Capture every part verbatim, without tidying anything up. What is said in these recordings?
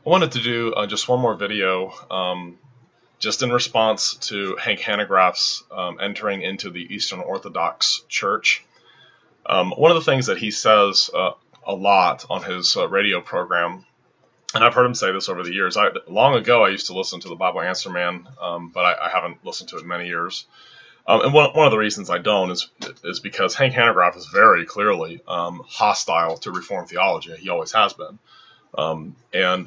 I wanted to do uh, just one more video, um, just in response to Hank Hanegraaff's um, entering into the Eastern Orthodox Church. Um, one of the things that he says uh, a lot on his uh, radio program, and I've heard him say this over the years. I, long ago, I used to listen to the Bible Answer Man, um, but I, I haven't listened to it in many years. Um, and one, one of the reasons I don't is is because Hank Hanegraaff is very clearly um, hostile to Reformed theology. He always has been. Um, and,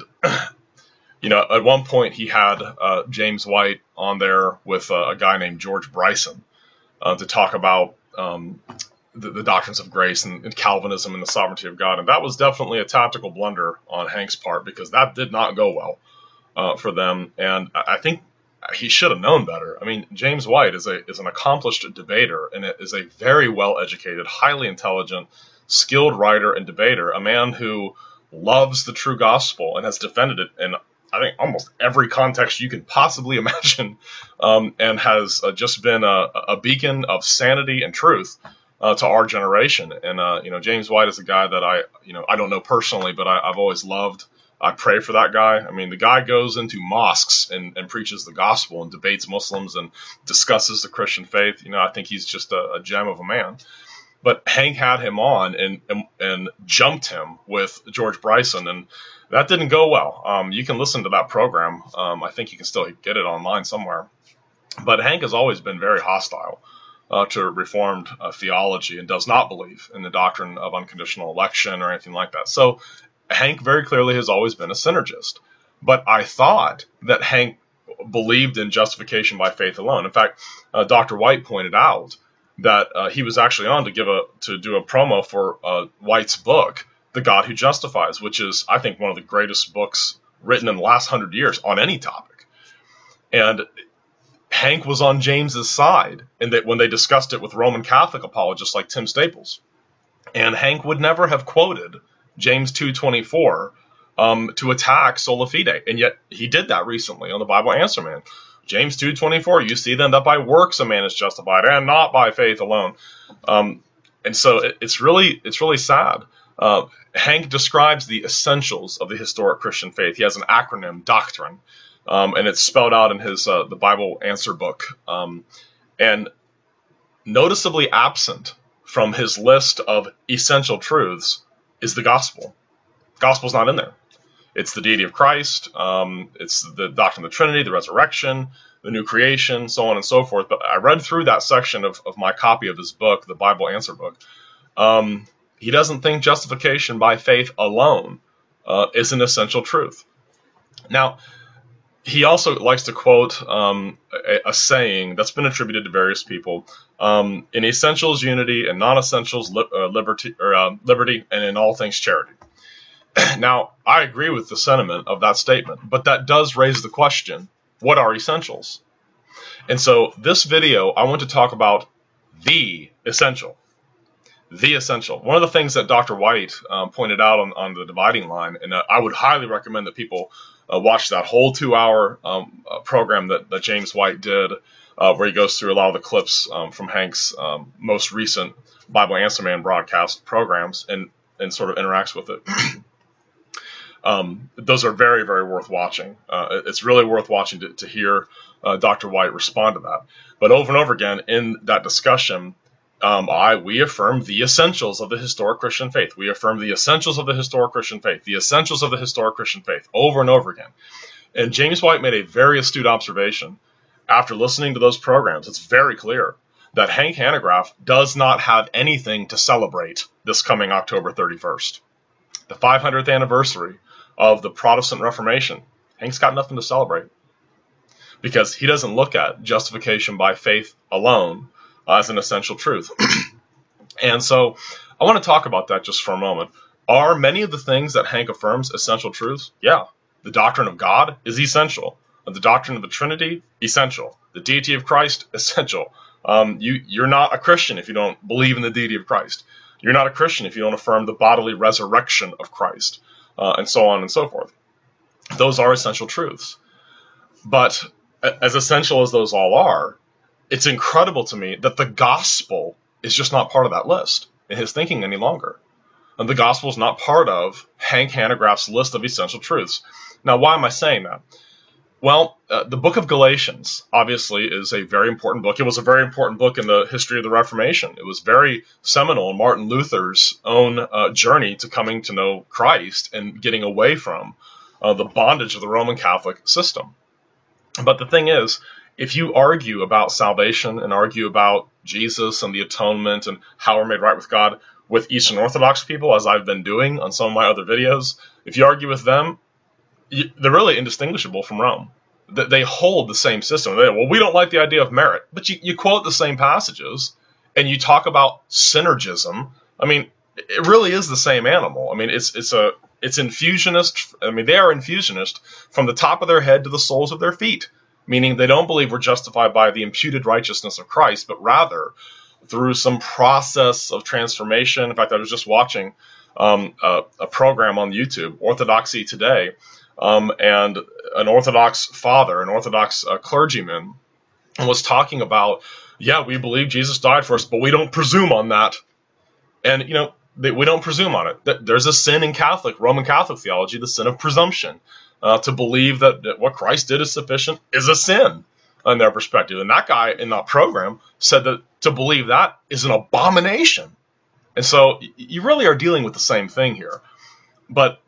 you know, at one point he had uh, James White on there with uh, a guy named George Bryson uh, to talk about um, the, the doctrines of grace and, and Calvinism and the sovereignty of God. And that was definitely a tactical blunder on Hank's part, because that did not go well uh, for them. And I think he should have known better. I mean, James White is a is an accomplished debater, and is a very well-educated, highly intelligent, skilled writer and debater, a man who loves the true gospel and has defended it in, I think, almost every context you can possibly imagine, um, and has uh, just been a, a beacon of sanity and truth uh, to our generation. And, uh, you know, James White is a guy that I, you know, I don't know personally, but I, I've always loved. I pray for that guy. I mean, the guy goes into mosques and, and preaches the gospel and debates Muslims and discusses the Christian faith. You know, I think he's just a, a gem of a man. But Hank had him on and, and and jumped him with George Bryson, and that didn't go well. Um, you can listen to that program. Um, I think you can still get it online somewhere. But Hank has always been very hostile uh, to Reformed uh, theology and does not believe in the doctrine of unconditional election or anything like that. So Hank very clearly has always been a synergist. But I thought that Hank believed in justification by faith alone. In fact, uh, Doctor White pointed out that uh, he was actually on to give a to do a promo for uh, White's book, The God Who Justifies, which is, I think, one of the greatest books written in the last hundred years on any topic. And Hank was on James's side, and that when they discussed it with Roman Catholic apologists like Tim Staples, and Hank would never have quoted James two twenty-four um, to attack sola fide, and yet he did that recently on the Bible Answer Man. James two twenty-four, you see then that by works a man is justified, and not by faith alone. Um, and so it, it's really it's really sad. Uh, Hank describes the essentials of the historic Christian faith. He has an acronym, Doctrine, um, and it's spelled out in his uh, the Bible Answer book. Um, and noticeably absent from his list of essential truths is the gospel. Gospel's not in there. It's the deity of Christ, um, it's the doctrine of the Trinity, the resurrection, the new creation, so on and so forth. But I read through that section of, of my copy of his book, the Bible Answer book. Um, he doesn't think justification by faith alone uh, is an essential truth. Now, he also likes to quote um, a, a saying that's been attributed to various people. Um, in essentials, unity, and non-essentials, li- uh, liberty, or, uh, liberty, and in all things, charity. Now, I agree with the sentiment of that statement, but that does raise the question, what are essentials? And so this video, I want to talk about the essential. The essential. One of the things that Doctor White um, pointed out on, on the dividing line, and uh, I would highly recommend that people uh, watch that whole two-hour um, uh, program that, that James White did, uh, where he goes through a lot of the clips um, from Hank's um, most recent Bible Answer Man broadcast programs and, and sort of interacts with it. Um, those are very, very worth watching. Uh, it's really worth watching to, to hear uh, Doctor White respond to that. But over and over again in that discussion, um, I we affirm the essentials of the historic Christian faith. We affirm the essentials of the historic Christian faith. The essentials of the historic Christian faith, over and over again. And James White made a very astute observation after listening to those programs. It's very clear that Hank Hanegraaff does not have anything to celebrate this coming October thirty-first, the five hundredth anniversary of the Protestant Reformation. Hank's got nothing to celebrate because he doesn't look at justification by faith alone uh, as an essential truth. And so I want to talk about that just for a moment. Are many of the things that Hank affirms essential truths? Yeah. The doctrine of God is essential. The doctrine of the Trinity, essential. The deity of Christ, essential. Um, you, you're not a Christian if you don't believe in the deity of Christ. You're not a Christian if you don't affirm the bodily resurrection of Christ. Uh, and so on and so forth. Those are essential truths. But as essential as those all are, it's incredible to me that the gospel is just not part of that list in his thinking any longer. And the gospel is not part of Hank Hanegraaff's list of essential truths. Now, why am I saying that? Well, uh, the book of Galatians, obviously, is a very important book. It was a very important book in the history of the Reformation. It was very seminal in Martin Luther's own uh, journey to coming to know Christ and getting away from uh, the bondage of the Roman Catholic system. But the thing is, if you argue about salvation and argue about Jesus and the atonement and how we're made right with God with Eastern Orthodox people, as I've been doing on some of my other videos, if you argue with them, they're really indistinguishable from Rome. They hold the same system. They, well, we don't like the idea of merit, but you, you quote the same passages and you talk about synergism. I mean, it really is the same animal. I mean, it's it's a it's infusionist. I mean, they are infusionist from the top of their head to the soles of their feet, meaning they don't believe we're justified by the imputed righteousness of Christ, but rather through some process of transformation. In fact, I was just watching um, a, a program on YouTube, Orthodoxy Today. Um, and an Orthodox father, an Orthodox uh, clergyman, was talking about, yeah, we believe Jesus died for us, but we don't presume on that. And, you know, they, we don't presume on it. There's a sin in Catholic, Roman Catholic theology, the sin of presumption. Uh, to believe that, that what Christ did is sufficient is a sin in their perspective. And that guy in that program said that to believe that is an abomination. And so you really are dealing with the same thing here. But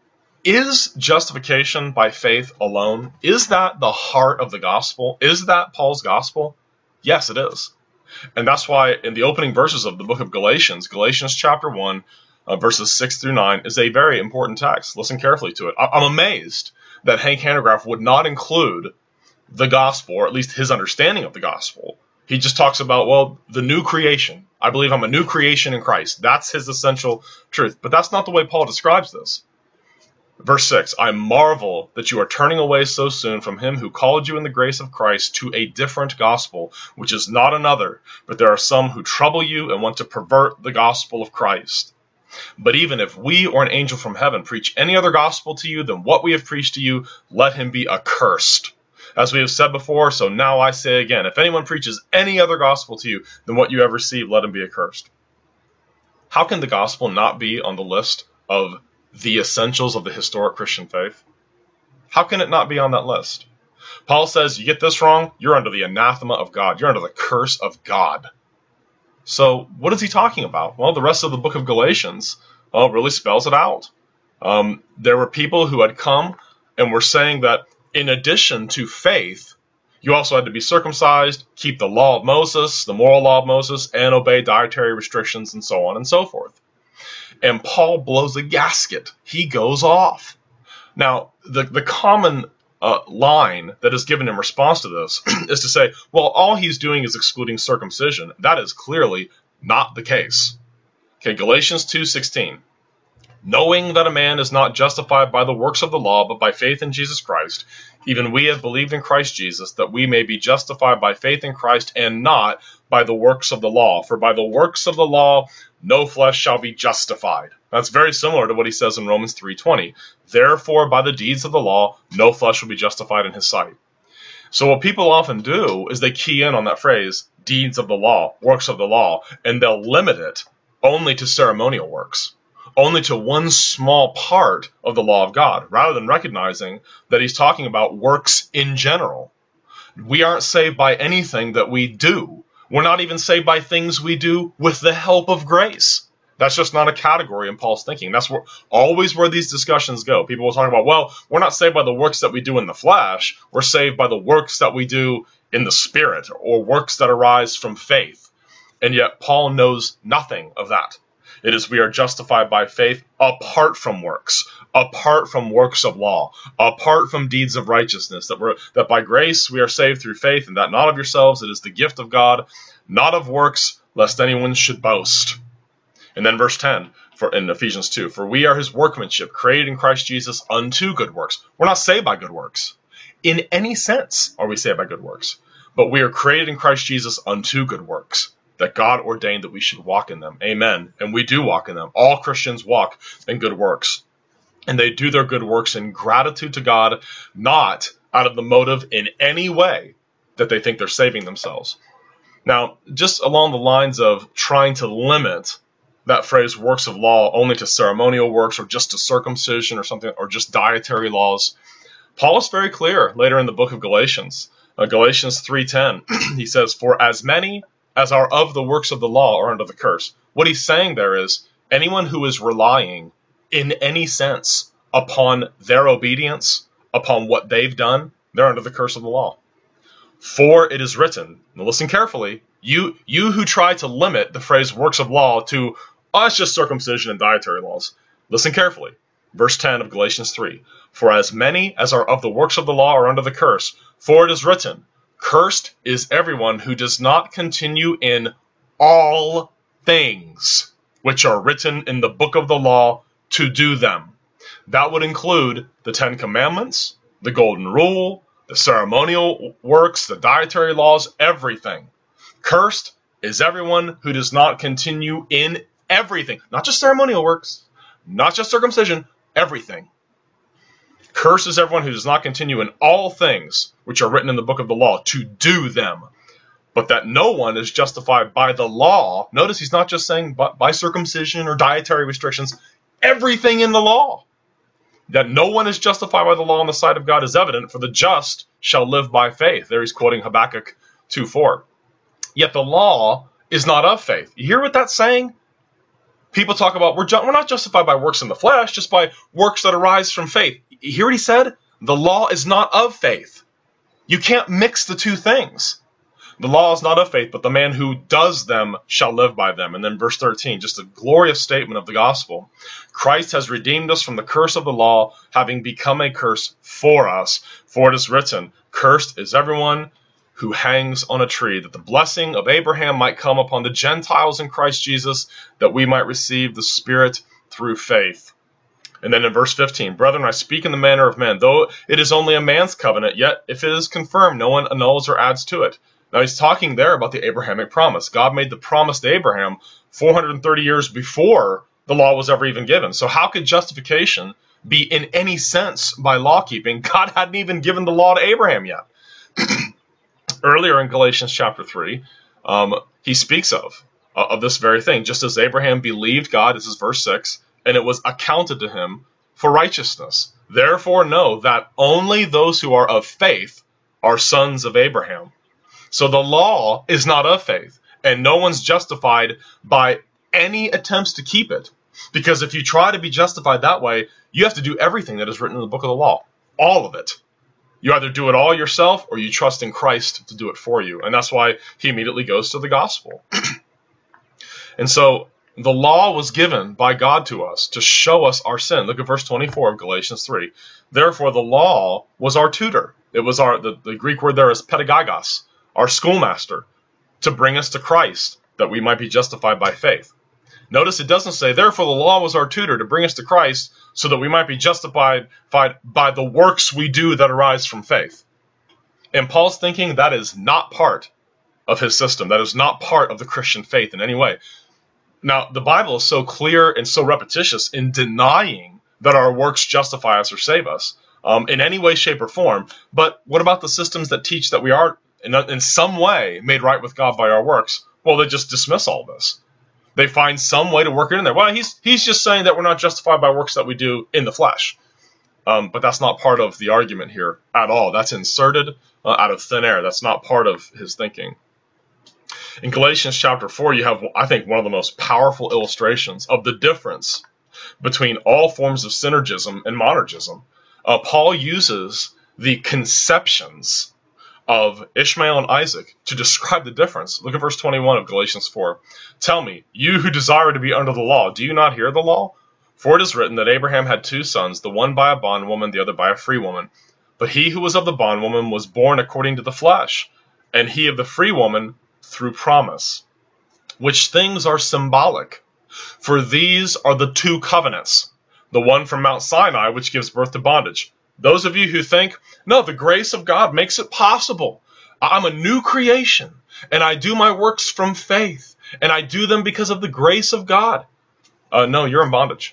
is justification by faith alone, is that the heart of the gospel? Is that Paul's gospel? Yes, it is. And that's why in the opening verses of the book of Galatians, Galatians chapter one, uh, verses six through nine, is a very important text. Listen carefully to it. I- I'm amazed that Hank Hanegraaff would not include the gospel, or at least his understanding of the gospel. He just talks about, well, the new creation. I believe I'm a new creation in Christ. That's his essential truth. But that's not the way Paul describes this. Verse six, I marvel that you are turning away so soon from him who called you in the grace of Christ to a different gospel, which is not another, but there are some who trouble you and want to pervert the gospel of Christ. But even if we or an angel from heaven preach any other gospel to you than what we have preached to you, let him be accursed. As we have said before, so now I say again, if anyone preaches any other gospel to you than what you have received, let him be accursed. How can the gospel not be on the list of the essentials of the historic Christian faith? How can it not be on that list? Paul says, you get this wrong, you're under the anathema of God. You're under the curse of God. So what is he talking about? Well, the rest of the book of Galatians uh, really spells it out. Um, there were people who had come and were saying that in addition to faith, you also had to be circumcised, keep the law of Moses, the moral law of Moses, and obey dietary restrictions, and so on and so forth. And Paul blows a gasket. He goes off. Now, the, the common uh, line that is given in response to this is to say, well, all he's doing is excluding circumcision. That is clearly not the case. Okay, Galatians two sixteen. Knowing that a man is not justified by the works of the law, but by faith in Jesus Christ, even we have believed in Christ Jesus, that we may be justified by faith in Christ and not by the works of the law. For by the works of the law, no flesh shall be justified. That's very similar to what he says in Romans three twenty. Therefore, by the deeds of the law, no flesh will be justified in his sight. So what people often do is they key in on that phrase, deeds of the law, works of the law, and they'll limit it only to ceremonial works, only to one small part of the law of God, rather than recognizing that he's talking about works in general. We aren't saved by anything that we do. We're not even saved by things we do with the help of grace. That's just not a category in Paul's thinking. That's where, always where these discussions go. People will talk about, well, we're not saved by the works that we do in the flesh. We're saved by the works that we do in the spirit, or works that arise from faith. And yet Paul knows nothing of that. It is we are justified by faith apart from works, apart from works of law, apart from deeds of righteousness, that we're that by grace we are saved through faith, and that not of yourselves, it is the gift of God, not of works, lest anyone should boast. And then verse ten for in Ephesians two, for we are his workmanship, created in Christ Jesus unto good works. We're not saved by good works. In any sense are we saved by good works, but we are created in Christ Jesus unto good works, that God ordained that we should walk in them. Amen. And we do walk in them. All Christians walk in good works. And they do their good works in gratitude to God, not out of the motive in any way that they think they're saving themselves. Now, just along the lines of trying to limit that phrase works of law only to ceremonial works or just to circumcision or something, or just dietary laws. Paul is very clear later in the book of Galatians. Uh, Galatians three ten, he says, "For as many as are of the works of the law are under the curse." What he's saying there is, anyone who is relying in any sense upon their obedience, upon what they've done, they're under the curse of the law. For it is written, now listen carefully, you you who try to limit the phrase works of law to, oh, it's just circumcision and dietary laws. Listen carefully. Verse ten of Galatians three. "For as many as are of the works of the law are under the curse. For it is written, cursed is everyone who does not continue in all things which are written in the book of the law to do them." That would include the Ten Commandments, the Golden Rule, the ceremonial works, the dietary laws, everything. Cursed is everyone who does not continue in everything. Not just ceremonial works, not just circumcision, everything. Cursed is everyone who does not continue in all things which are written in the book of the law to do them. But that no one is justified by the law. Notice he's not just saying by, by circumcision or dietary restrictions, everything in the law. That no one is justified by the law in the sight of God is evident, for the just shall live by faith. There he's quoting Habakkuk two four. Yet the law is not of faith. You hear what that's saying? People talk about, we're, ju- we're not justified by works in the flesh, just by works that arise from faith. You hear what he said? The law is not of faith. You can't mix the two things. The law is not of faith, but the man who does them shall live by them. And then verse thirteen, just a glorious statement of the gospel. Christ has redeemed us from the curse of the law, having become a curse for us. For it is written, cursed is everyone who hangs on a tree, that the blessing of Abraham might come upon the Gentiles in Christ Jesus, that we might receive the Spirit through faith. And then in verse fifteen, brethren, I speak in the manner of men, though it is only a man's covenant, yet if it is confirmed, no one annuls or adds to it. Now he's talking there about the Abrahamic promise. God made the promise to Abraham four hundred thirty years before the law was ever even given. So how could justification be in any sense by law keeping? God hadn't even given the law to Abraham yet. Earlier in Galatians chapter three, um, he speaks of, uh, of this very thing. Just as Abraham believed God, this is verse six, and it was accounted to him for righteousness. Therefore know that only those who are of faith are sons of Abraham. So the law is not of faith, and no one's justified by any attempts to keep it. Because if you try to be justified that way, you have to do everything that is written in the book of the law. All of it. You either do it all yourself, or you trust in Christ to do it for you. And that's why he immediately goes to the gospel. And so the law was given by God to us to show us our sin. Look at verse twenty-four of Galatians three. Therefore the law was our tutor. It was our, the, the Greek word there is pedagogos, our schoolmaster, to bring us to Christ, that we might be justified by faith. Notice it doesn't say, therefore the law was our tutor to bring us to Christ, so that we might be justified by the works we do that arise from faith. In Paul's thinking, that is not part of his system. That is not part of the Christian faith in any way. Now, the Bible is so clear and so repetitious in denying that our works justify us or save us um, in any way, shape, or form. But what about the systems that teach that we are in, in some way made right with God by our works? Well, they just dismiss all this. They find some way to work it in there. Well, he's he's just saying that we're not justified by works that we do in the flesh. Um, but that's not part of the argument here at all. That's inserted uh, out of thin air. That's not part of his thinking. In Galatians chapter four, you have, I think, one of the most powerful illustrations of the difference between all forms of synergism and monergism. Uh, Paul uses the conceptions of Ishmael and Isaac to describe the difference. Look at verse twenty-one of Galatians four. Tell me, you who desire to be under the law, do you not hear the law? For it is written that Abraham had two sons, the one by a bondwoman, the other by a free woman. But he who was of the bondwoman was born according to the flesh, and he of the free woman through promise. Which things are symbolic? For these are the two covenants, the one from Mount Sinai, which gives birth to bondage. Those of you who think, no, the grace of God makes it possible. I'm a new creation, and I do my works from faith, and I do them because of the grace of God. Uh, no, you're in bondage.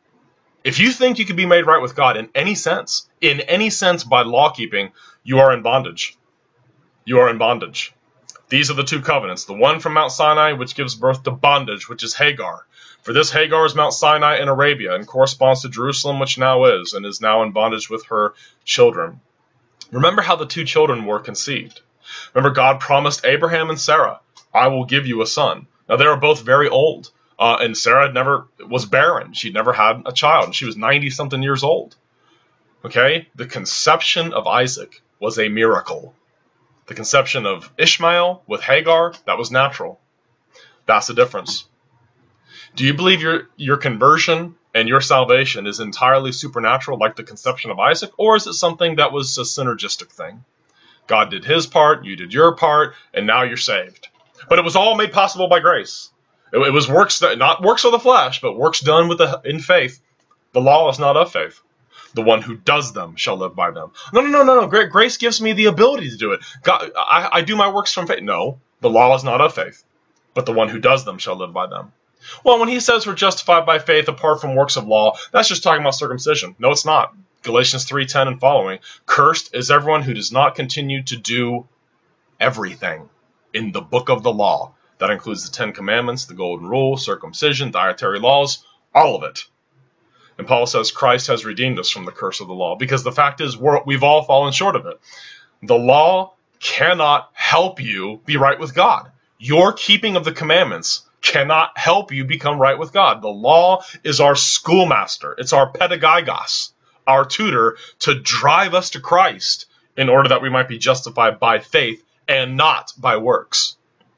If you think you can be made right with God in any sense, in any sense by law keeping, you are in bondage. You are in bondage. These are the two covenants, the one from Mount Sinai, which gives birth to bondage, which is Hagar. For this Hagar is Mount Sinai in Arabia, and corresponds to Jerusalem, which now is, and is now in bondage with her children. Remember how the two children were conceived. Remember, God promised Abraham and Sarah, I will give you a son. Now, they were both very old, uh, and Sarah never was barren. She'd never had a child, and she was ninety-something years old. Okay? The conception of Isaac was a miracle. The conception of Ishmael with Hagar, that was natural. That's the difference. Do you believe your, your conversion and your salvation is entirely supernatural, like the conception of Isaac, or is it something that was a synergistic thing? God did his part, you did your part, and now you're saved. But it was all made possible by grace. It, it was works, that, not works of the flesh, but works done with the, in faith. The law is not of faith. The one who does them shall live by them. No, no, no, no, no. Grace gives me the ability to do it. God, I, I do my works from faith. No, the law is not of faith, but the one who does them shall live by them. Well, when he says we're justified by faith apart from works of law, that's just talking about circumcision. No, it's not. Galatians three ten and following. Cursed is everyone who does not continue to do everything in the book of the law. That includes the Ten Commandments, the Golden Rule, circumcision, dietary laws, all of it. And Paul says Christ has redeemed us from the curse of the law, because the fact is we're, we've all fallen short of it. The law cannot help you be right with God. Your keeping of the commandments cannot help you become right with God. The law is our schoolmaster. It's our pedagogos, our tutor, to drive us to Christ in order that we might be justified by faith and not by works.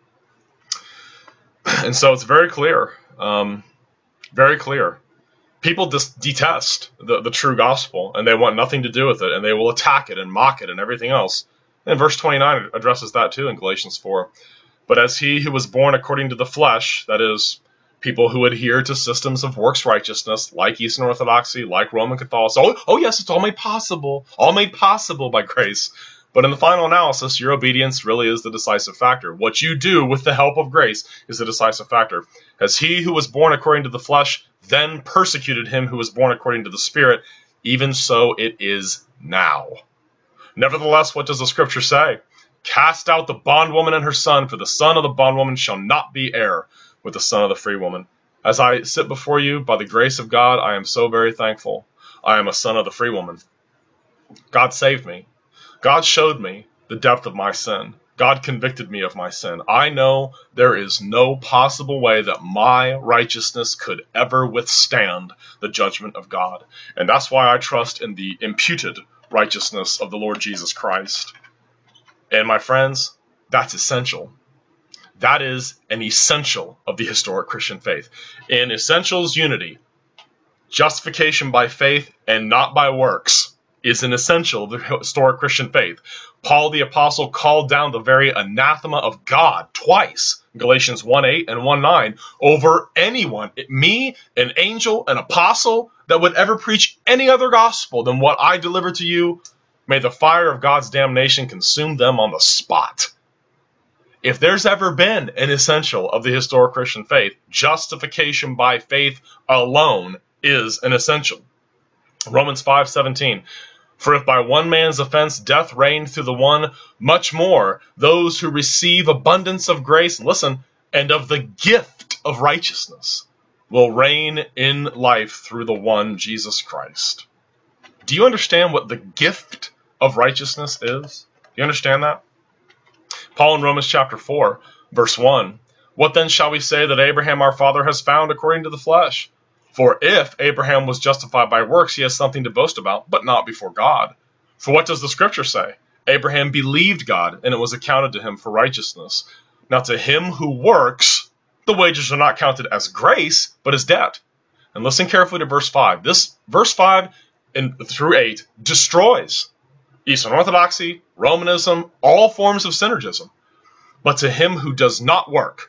And so it's very clear, um, very clear. People just detest the, the true gospel, and they want nothing to do with it, and they will attack it and mock it and everything else. And verse twenty-nine addresses that too in Galatians four. But as he who was born according to the flesh, that is, people who adhere to systems of works righteousness, like Eastern Orthodoxy, like Roman Catholicism, oh, oh yes, it's all made possible, all made possible by grace. But in the final analysis, your obedience really is the decisive factor. What you do with the help of grace is the decisive factor. As he who was born according to the flesh then persecuted him who was born according to the Spirit, even so it is now. Nevertheless, what does the scripture say? Cast out the bondwoman and her son, for the son of the bondwoman shall not be heir with the son of the free woman. As I sit before you, by the grace of God, I am so very thankful. I am a son of the free woman. God saved me. God showed me the depth of my sin. God convicted me of my sin. I know there is no possible way that my righteousness could ever withstand the judgment of God. And that's why I trust in the imputed righteousness of the Lord Jesus Christ. And my friends, that's essential. That is an essential of the historic Christian faith. In essentials unity, justification by faith and not by works is an essential of the historic Christian faith. Paul the Apostle called down the very anathema of God twice, Galatians one eight and one nine, over anyone, me, an angel, an apostle, that would ever preach any other gospel than what I delivered to you. May the fire of God's damnation consume them on the spot. If there's ever been an essential of the historic Christian faith, justification by faith alone is an essential. Romans five seventeen. For if by one man's offense death reigned through the one, much more those who receive abundance of grace, listen, and of the gift of righteousness will reign in life through the one Jesus Christ. Do you understand what the gift of righteousness is? Do you understand that? Paul in Romans chapter four, verse one. What then shall we say that Abraham our father has found according to the flesh? For if Abraham was justified by works, he has something to boast about, but not before God. For what does the scripture say? Abraham believed God, and it was accounted to him for righteousness. Now to him who works, the wages are not counted as grace, but as debt. And listen carefully to verse five. This verse five and through eight destroys Eastern Orthodoxy, Romanism, all forms of synergism. But to him who does not work,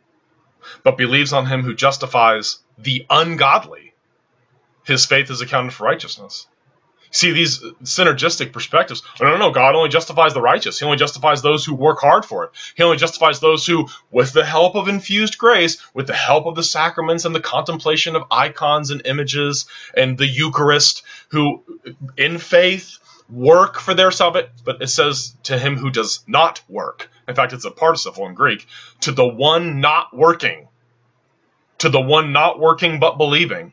but believes on him who justifies the ungodly, his faith is accounted for righteousness. See, these synergistic perspectives, no, no, no, God only justifies the righteous. He only justifies those who work hard for it. He only justifies those who, with the help of infused grace, with the help of the sacraments and the contemplation of icons and images and the Eucharist, who in faith work for their salvation. But it says to him who does not work. In fact, it's a participle in Greek. To the one not working, to the one not working but believing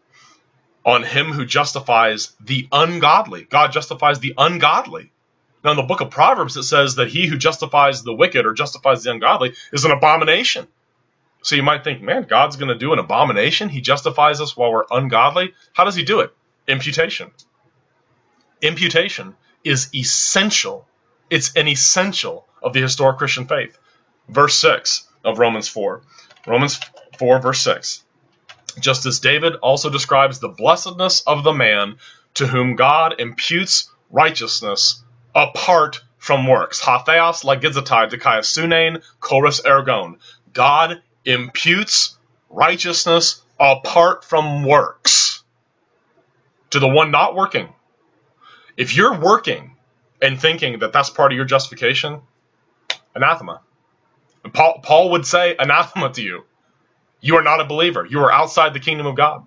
on him who justifies the ungodly. God justifies the ungodly. Now, in the book of Proverbs, it says that he who justifies the wicked or justifies the ungodly is an abomination. So you might think, man, God's going to do an abomination? He justifies us while we're ungodly? How does he do it? Imputation. Imputation is essential. It's an essential of the historic Christian faith. Verse six of Romans four. Romans four, verse six. Just as David also describes the blessedness of the man to whom God imputes righteousness apart from works. Hatheos lagizatai dikaiasunein chorus ergon. God imputes righteousness apart from works to the one not working. If you're working and thinking that that's part of your justification, anathema. And Paul, Paul would say anathema to you. You are not a believer. You are outside the kingdom of God.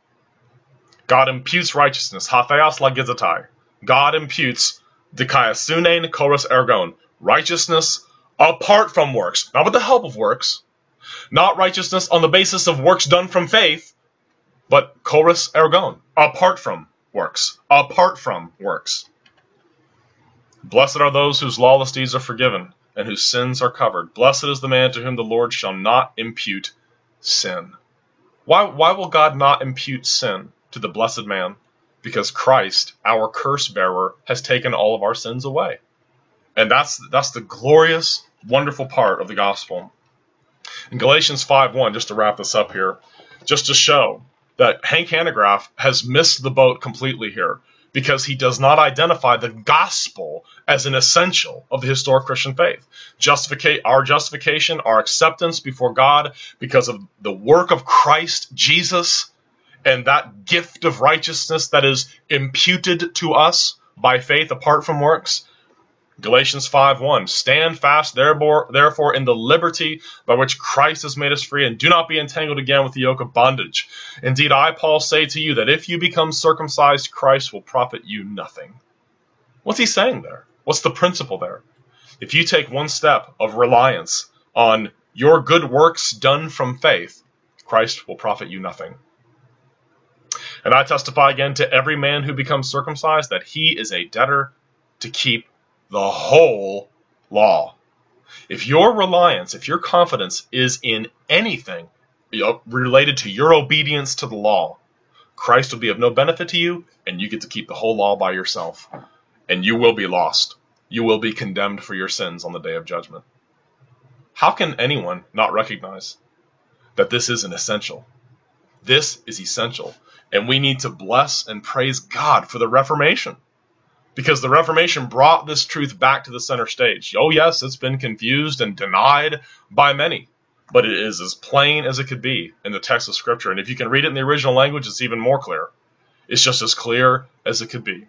God imputes righteousness. Hatheos lagizatai. God imputes dikaiasunein chorus ergon. Righteousness apart from works. Not with the help of works. Not righteousness on the basis of works done from faith, but chorus ergon. Apart from works. Apart from works. Blessed are those whose lawless deeds are forgiven and whose sins are covered. Blessed is the man to whom the Lord shall not impute sin. Why, why will God not impute sin to the blessed man? Because Christ, our curse bearer, has taken all of our sins away. And that's, that's the glorious, wonderful part of the gospel. In Galatians five one, just to wrap this up here, just to show that Hank Hanegraaff has missed the boat completely here, because he does not identify the gospel as an essential of the historic Christian faith. Justify, our justification, our acceptance before God because of the work of Christ Jesus and that gift of righteousness that is imputed to us by faith apart from works. Galatians five one, stand fast therefore, therefore in the liberty by which Christ has made us free, and do not be entangled again with the yoke of bondage. Indeed, I, Paul, say to you that if you become circumcised, Christ will profit you nothing. What's he saying there? What's the principle there? If you take one step of reliance on your good works done from faith, Christ will profit you nothing. And I testify again to every man who becomes circumcised that he is a debtor to keep the whole law. If your reliance, if your confidence is in anything related to your obedience to the law, Christ will be of no benefit to you, and you get to keep the whole law by yourself. And you will be lost. You will be condemned for your sins on the day of judgment. How can anyone not recognize that this is an essential? This is essential. And we need to bless and praise God for the Reformation. Because the Reformation brought this truth back to the center stage. Oh yes, it's been confused and denied by many, but it is as plain as it could be in the text of Scripture. And if you can read it in the original language, it's even more clear. It's just as clear as it could be.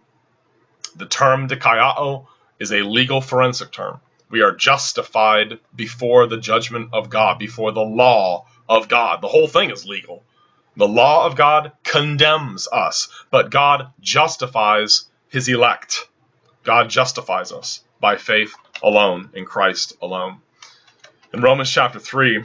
The term dikaiao is a legal forensic term. We are justified before the judgment of God, before the law of God. The whole thing is legal. The law of God condemns us, but God justifies his elect. God justifies us by faith alone, in Christ alone. In Romans chapter three,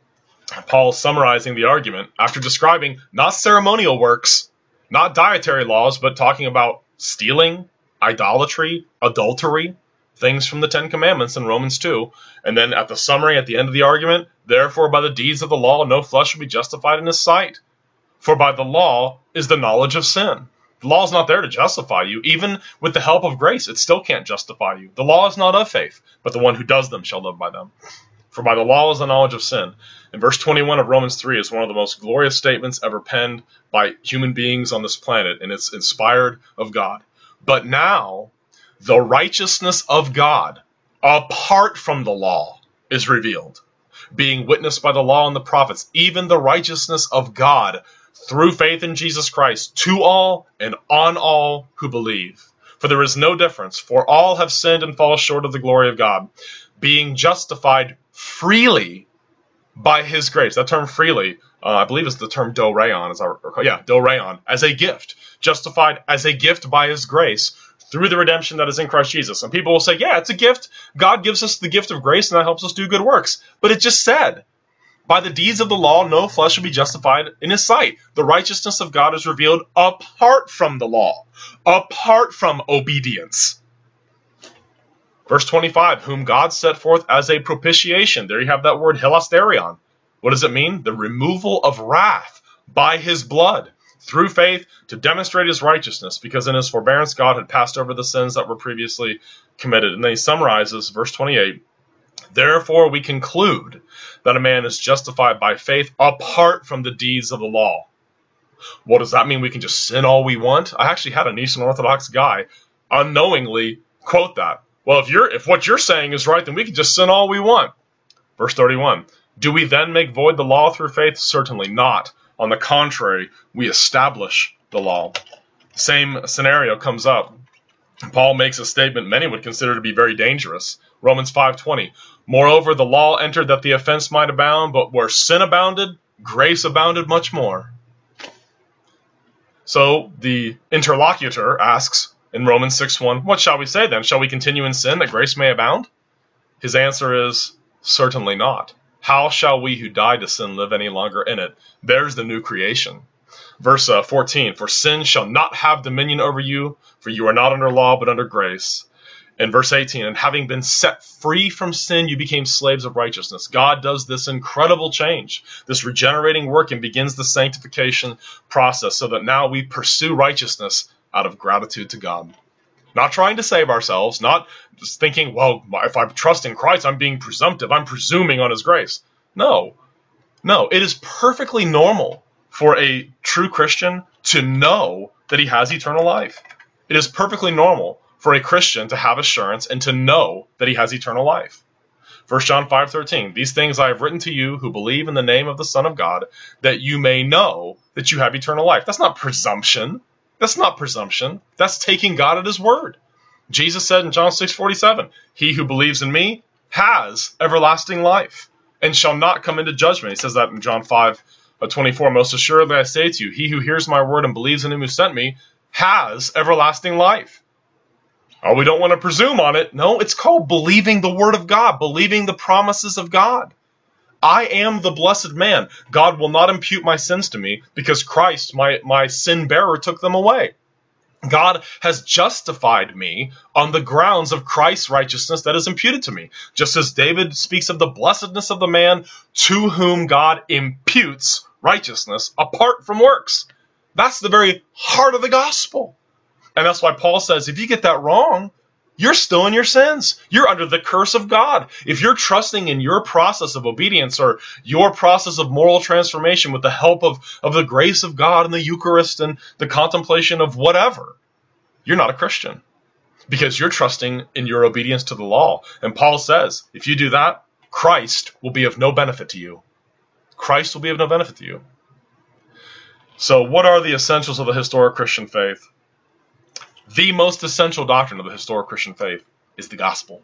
Paul is summarizing the argument after describing not ceremonial works, not dietary laws, but talking about stealing, idolatry, adultery, things from the Ten Commandments in Romans two. And then at the summary at the end of the argument, therefore by the deeds of the law no flesh will be justified in his sight. For by the law is the knowledge of sin. The law is not there to justify you. Even with the help of grace, it still can't justify you. The law is not of faith, but the one who does them shall live by them. For by the law is the knowledge of sin. And verse twenty-one of Romans three is one of the most glorious statements ever penned by human beings on this planet, and it's inspired of God. But now, the righteousness of God, apart from the law, is revealed, being witnessed by the law and the prophets, even the righteousness of God, through faith in Jesus Christ, to all and on all who believe. For there is no difference, for all have sinned and fall short of the glory of God, being justified freely by his grace. That term freely, uh, I believe is the term doreon, as I recall. Yeah, doreon, as a gift. Justified as a gift by his grace through the redemption that is in Christ Jesus. And people will say, yeah, it's a gift. God gives us the gift of grace and that helps us do good works. But it just said, By the deeds of the law, no flesh will be justified in his sight. The righteousness of God is revealed apart from the law, apart from obedience. Verse twenty-five, whom God set forth as a propitiation. There you have that word hilasterion. What does it mean? The removal of wrath by his blood, through faith, to demonstrate his righteousness, because in his forbearance God had passed over the sins that were previously committed. And then he summarizes, verse twenty-eight, therefore we conclude that a man is justified by faith apart from the deeds of the law. What does that mean? We can just sin all we want? I actually had an Eastern Orthodox guy unknowingly quote that. Well, if you're if what you're saying is right, then we can just sin all we want. Verse thirty-one, do we then make void the law through faith? Certainly not. On the contrary, we establish the law. Same scenario comes up. Paul makes a statement many would consider to be very dangerous. Romans five twenty, moreover, the law entered that the offense might abound, but where sin abounded, grace abounded much more. So the interlocutor asks in Romans six one, what shall we say then? Shall we continue in sin that grace may abound? His answer is, certainly not. How shall we who died to sin live any longer in it? There's the new creation. Verse uh, fourteen, for sin shall not have dominion over you, for you are not under law, but under grace. In verse eighteen, and having been set free from sin, you became slaves of righteousness. God does this incredible change, this regenerating work, and begins the sanctification process so that now we pursue righteousness out of gratitude to God. Not trying to save ourselves, not just thinking, well, if I trust in Christ, I'm being presumptive, I'm presuming on his grace. No, no, it is perfectly normal for a true Christian to know that he has eternal life. It is perfectly normal for a Christian to have assurance and to know that he has eternal life. First John five thirteen, these things I have written to you who believe in the name of the Son of God, that you may know that you have eternal life. That's not presumption. That's not presumption. That's taking God at his word. Jesus said in John six forty-seven, he who believes in me has everlasting life and shall not come into judgment. He says that in John five twenty-four, most assuredly I say to you, he who hears my word and believes in him who sent me has everlasting life. Oh, we don't want to presume on it. No, it's called believing the word of God, believing the promises of God. I am the blessed man. God will not impute my sins to me because Christ, my, my sin bearer, took them away. God has justified me on the grounds of Christ's righteousness that is imputed to me. Just as David speaks of the blessedness of the man to whom God imputes righteousness apart from works. That's the very heart of the gospel. And that's why Paul says, if you get that wrong, you're still in your sins. You're under the curse of God. If you're trusting in your process of obedience or your process of moral transformation with the help of, of the grace of God and the Eucharist and the contemplation of whatever, you're not a Christian because you're trusting in your obedience to the law. And Paul says, if you do that, Christ will be of no benefit to you. Christ will be of no benefit to you. So what are the essentials of the historic Christian faith? The most essential doctrine of the historic Christian faith is the gospel.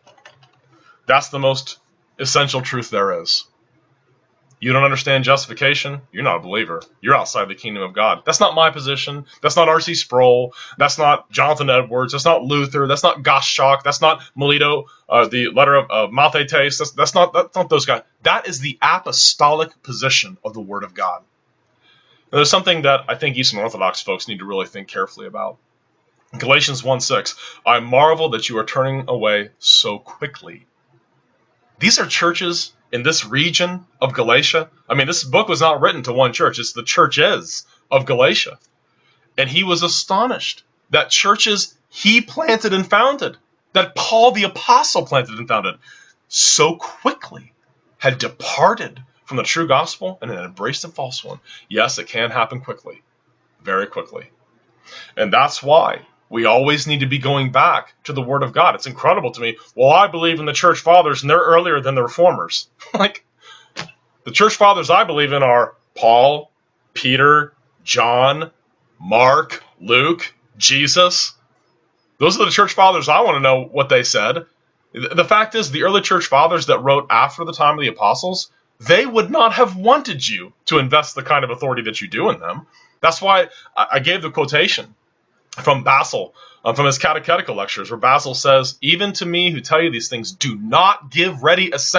That's the most essential truth there is. You don't understand justification, you're not a believer. You're outside the kingdom of God. That's not my position. That's not R C Sproul. That's not Jonathan Edwards. That's not Luther. That's not Gottschalk. That's not Melito, uh, the letter of uh, Mathetes. That's, that's, not, that's not those guys. That is the apostolic position of the Word of God. And there's something that I think Eastern Orthodox folks need to really think carefully about. Galatians one six, I marvel that you are turning away so quickly. These are churches in this region of Galatia. I mean, this book was not written to one church. It's the churches of Galatia. And he was astonished that churches he planted and founded, that Paul the apostle planted and founded, so quickly had departed from the true gospel and had embraced a false one. Yes, it can happen quickly, very quickly. And that's why we always need to be going back to the Word of God. It's incredible to me. Well, I believe in the church fathers, and they're earlier than the reformers. Like, the church fathers I believe in are Paul, Peter, John, Mark, Luke, Jesus. Those are the church fathers I want to know what they said. The fact is, the early church fathers that wrote after the time of the apostles, they would not have wanted you to invest the kind of authority that you do in them. That's why I gave the quotation from Basil, uh, from his catechetical lectures, where Basil says, even to me who tell you these things, do not give ready assent,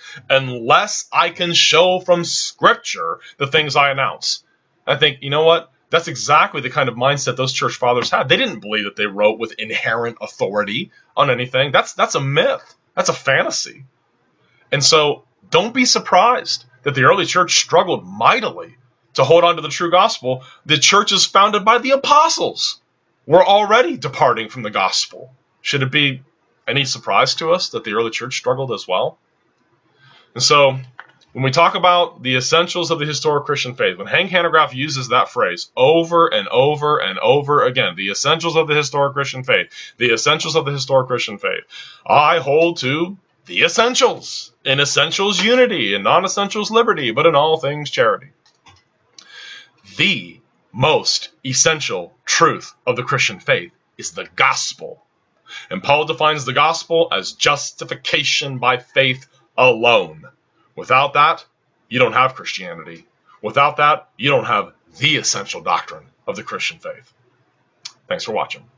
unless I can show from Scripture the things I announce. I think, you know what? That's exactly the kind of mindset those church fathers had. They didn't believe that they wrote with inherent authority on anything. That's that's a myth. That's a fantasy. And so don't be surprised that the early church struggled mightily to hold on to the true gospel. The churches founded by the apostles were already departing from the gospel. Should it be any surprise to us that the early church struggled as well? And so when we talk about the essentials of the historic Christian faith, when Hank Hanegraaff uses that phrase over and over and over again, the essentials of the historic Christian faith, the essentials of the historic Christian faith, I hold to the essentials. In essentials, unity. In non-essentials, liberty. But in all things, charity. The most essential truth of the Christian faith is the gospel. And Paul defines the gospel as justification by faith alone. Without that, you don't have Christianity. Without that, you don't have the essential doctrine of the Christian faith. Thanks for watching.